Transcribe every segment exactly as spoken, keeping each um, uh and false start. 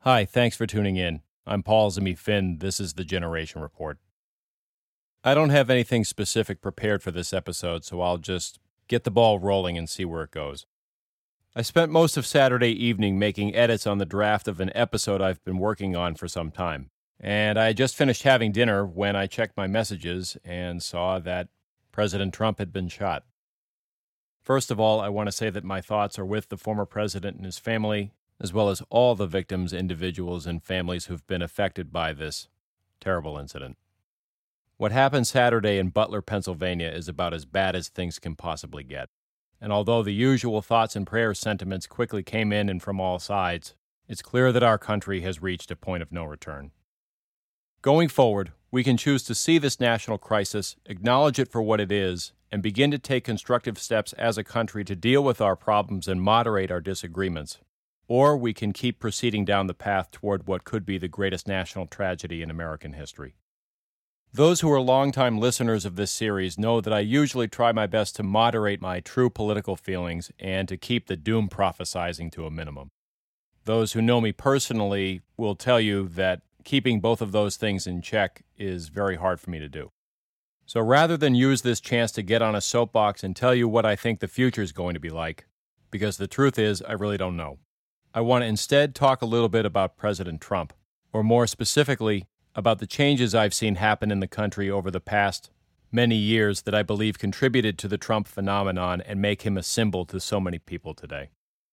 Hi, thanks for tuning in. I'm Paul Zimi Finn. This is the Generation Report. I don't have anything specific prepared for this episode, so I'll just get the ball rolling and see where it goes. I spent most of Saturday evening making edits on the draft of an episode I've been working on for some time, and I had just finished having dinner when I checked my messages and saw that President Trump had been shot. First of all, I want to say that my thoughts are with the former president and his family, as well as all the victims, individuals, and families who've been affected by this terrible incident. What happened Saturday in Butler, Pennsylvania is about as bad as things can possibly get. And although the usual thoughts and prayer sentiments quickly came in and from all sides, it's clear that our country has reached a point of no return. Going forward, we can choose to see this national crisis, acknowledge it for what it is, and begin to take constructive steps as a country to deal with our problems and moderate our disagreements. Or we can keep proceeding down the path toward what could be the greatest national tragedy in American history. Those who are longtime listeners of this series know that I usually try my best to moderate my true political feelings and to keep the doom prophesizing to a minimum. Those who know me personally will tell you that keeping both of those things in check is very hard for me to do. So rather than use this chance to get on a soapbox and tell you what I think the future is going to be like, because the truth is I really don't know, I want to instead talk a little bit about President Trump, or more specifically, about the changes I've seen happen in the country over the past many years that I believe contributed to the Trump phenomenon and make him a symbol to so many people today.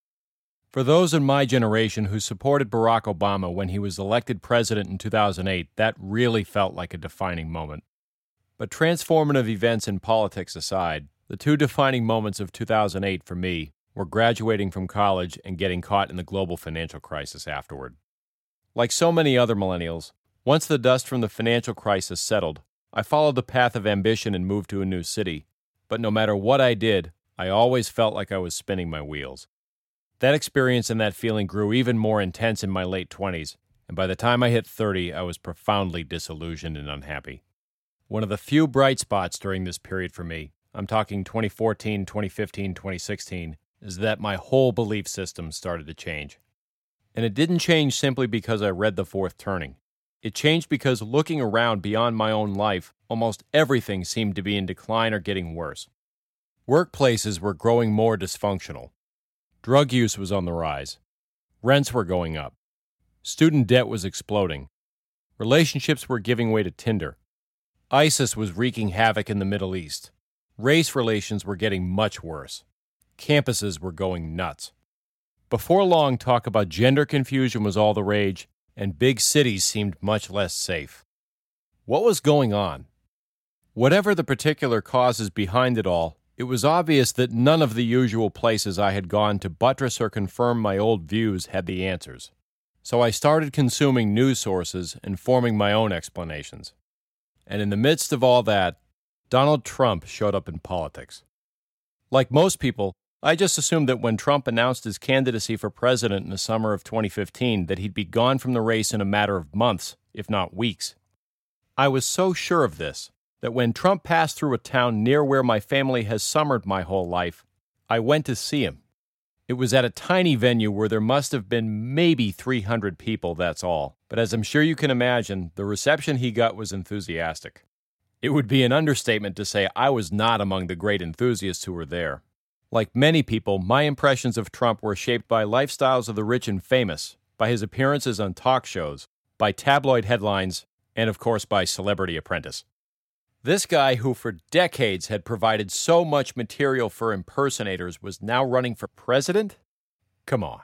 For those in my generation who supported Barack Obama when he was elected president in two thousand eight, that really felt like a defining moment. But transformative events in politics aside, the two defining moments of two thousand eight for me were graduating from college and getting caught in the global financial crisis afterward. Like so many other millennials, once the dust from the financial crisis settled, I followed the path of ambition and moved to a new city. But no matter what I did, I always felt like I was spinning my wheels. That experience and that feeling grew even more intense in my late twenties, and by the time I hit thirty, I was profoundly disillusioned and unhappy. One of the few bright spots during this period for me, I'm talking twenty fourteen, twenty fifteen, twenty sixteen, is that my whole belief system started to change. And it didn't change simply because I read The Fourth Turning. It changed because looking around beyond my own life, almost everything seemed to be in decline or getting worse. Workplaces were growing more dysfunctional. Drug use was on the rise. Rents were going up. Student debt was exploding. Relationships were giving way to Tinder. ISIS was wreaking havoc in the Middle East. Race relations were getting much worse. Campuses were going nuts. Before long, talk about gender confusion was all the rage, and big cities seemed much less safe. What was going on? Whatever the particular causes behind it all, it was obvious that none of the usual places I had gone to buttress or confirm my old views had the answers. So I started consuming news sources and forming my own explanations. And in the midst of all that, Donald Trump showed up in politics. Like most people, I just assumed that when Trump announced his candidacy for president in the summer of twenty fifteen that he'd be gone from the race in a matter of months, if not weeks. I was so sure of this that when Trump passed through a town near where my family has summered my whole life, I went to see him. It was at a tiny venue where there must have been maybe three hundred people, that's all. But as I'm sure you can imagine, the reception he got was enthusiastic. It would be an understatement to say I was not among the great enthusiasts who were there. Like many people, my impressions of Trump were shaped by lifestyles of the rich and famous, by his appearances on talk shows, by tabloid headlines, and of course by Celebrity Apprentice. This guy who for decades had provided so much material for impersonators was now running for president? Come on.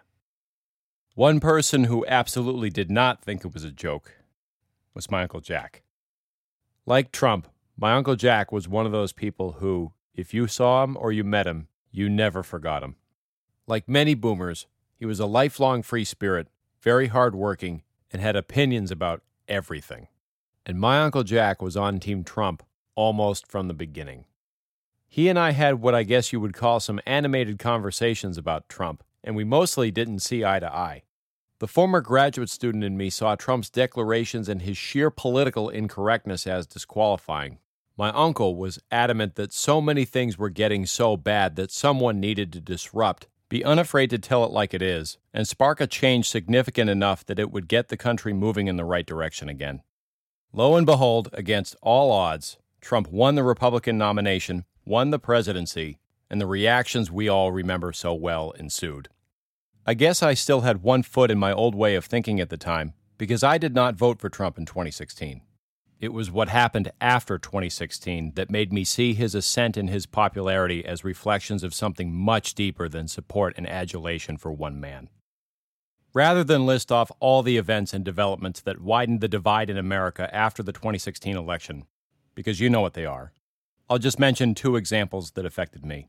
One person who absolutely did not think it was a joke was my Uncle Jack. Like Trump, my Uncle Jack was one of those people who, if you saw him or you met him, you never forgot him. Like many boomers, he was a lifelong free spirit, very hardworking, and had opinions about everything. And my Uncle Jack was on Team Trump almost from the beginning. He and I had what I guess you would call some animated conversations about Trump, and we mostly didn't see eye to eye. The former graduate student in me saw Trump's declarations and his sheer political incorrectness as disqualifying. My uncle was adamant that so many things were getting so bad that someone needed to disrupt, Be unafraid to tell it like it is, and spark a change significant enough that it would get the country moving in the right direction again. Lo and behold, against all odds, Trump won the Republican nomination, won the presidency, and the reactions we all remember so well ensued. I guess I still had one foot in my old way of thinking at the time, because I did not vote for Trump in twenty sixteen. It was what happened after twenty sixteen that made me see his ascent in his popularity as reflections of something much deeper than support and adulation for one man. Rather than list off all the events and developments that widened the divide in America after the twenty sixteen election, because you know what they are, I'll just mention two examples that affected me.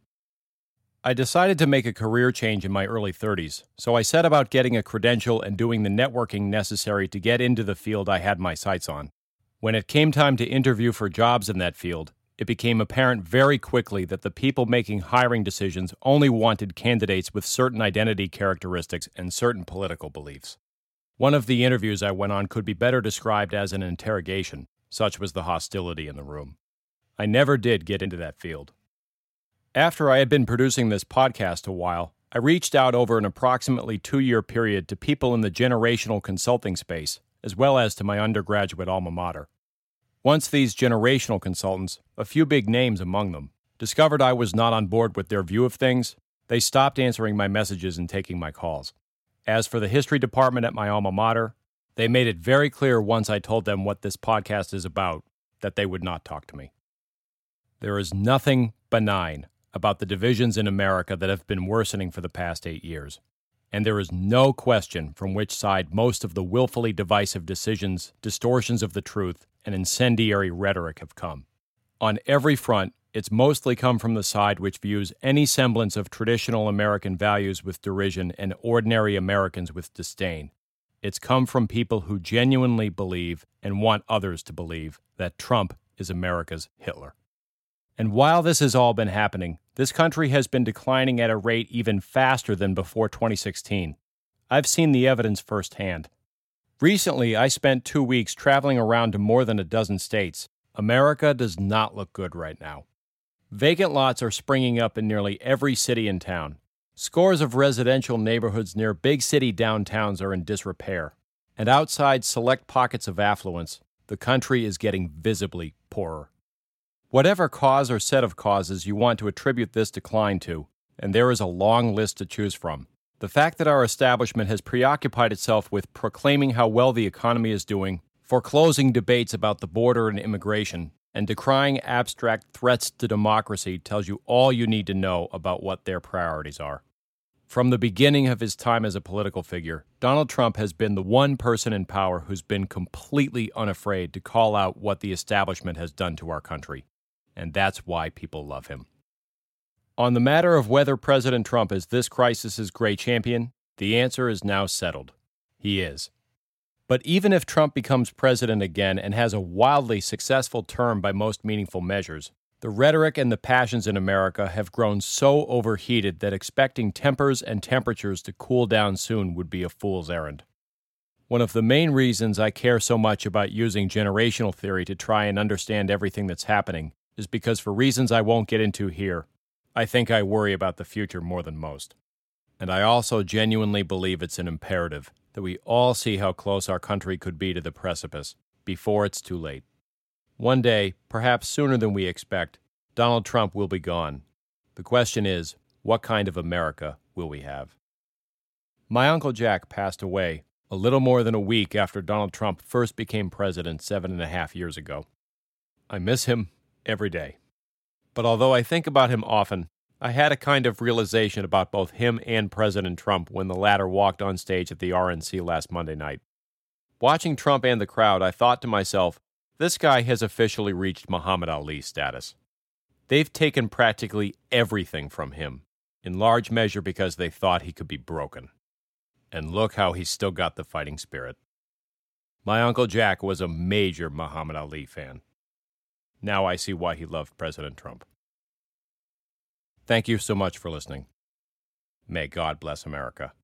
I decided to make a career change in my early thirties, so I set about getting a credential and doing the networking necessary to get into the field I had my sights on. When it came time to interview for jobs in that field, it became apparent very quickly that the people making hiring decisions only wanted candidates with certain identity characteristics and certain political beliefs. One of the interviews I went on could be better described as an interrogation, such was the hostility in the room. I never did get into that field. After I had been producing this podcast a while, I reached out over an approximately two-year period to people in the generational consulting space, as well as to my undergraduate alma mater. Once these generational consultants, a few big names among them, discovered I was not on board with their view of things, they stopped answering my messages and taking my calls. As for the history department at my alma mater, they made it very clear once I told them what this podcast is about that they would not talk to me. There is nothing benign about the divisions in America that have been worsening for the past eight years. And there is no question from which side most of the willfully divisive decisions, distortions of the truth, and incendiary rhetoric have come. On every front, it's mostly come from the side which views any semblance of traditional American values with derision and ordinary Americans with disdain. It's come from people who genuinely believe and want others to believe that Trump is America's Hitler. And while this has all been happening, this country has been declining at a rate even faster than before twenty sixteen. I've seen the evidence firsthand. Recently, I spent two weeks traveling around to more than a dozen states. America does not look good right now. Vacant lots are springing up in nearly every city and town. Scores of residential neighborhoods near big city downtowns are in disrepair. And outside select pockets of affluence, the country is getting visibly poorer. Whatever cause or set of causes you want to attribute this decline to, and there is a long list to choose from, the fact that our establishment has preoccupied itself with proclaiming how well the economy is doing, foreclosing debates about the border and immigration, and decrying abstract threats to democracy tells you all you need to know about what their priorities are. From the beginning of his time as a political figure, Donald Trump has been the one person in power who's been completely unafraid to call out what the establishment has done to our country. And that's why people love him. On the matter of whether President Trump is this crisis's great champion, the answer is now settled. He is. But even if Trump becomes president again and has a wildly successful term by most meaningful measures, the rhetoric and the passions in America have grown so overheated that expecting tempers and temperatures to cool down soon would be a fool's errand. One of the main reasons I care so much about using generational theory to try and understand everything that's happening is because, for reasons I won't get into here, I think I worry about the future more than most. And I also genuinely believe it's an imperative that we all see how close our country could be to the precipice before it's too late. One day, perhaps sooner than we expect, Donald Trump will be gone. The question is, what kind of America will we have? My Uncle Jack passed away a little more than a week after Donald Trump first became president seven and a half years ago. I miss him every day. But although I think about him often, I had a kind of realization about both him and President Trump when the latter walked on stage at the R N C last Monday night. Watching Trump and the crowd, I thought to myself, this guy has officially reached Muhammad Ali status. They've taken practically everything from him, in large measure because they thought he could be broken. And look how he's still got the fighting spirit. My Uncle Jack was a major Muhammad Ali fan. Now I see why he loved President Trump. Thank you so much for listening. May God bless America.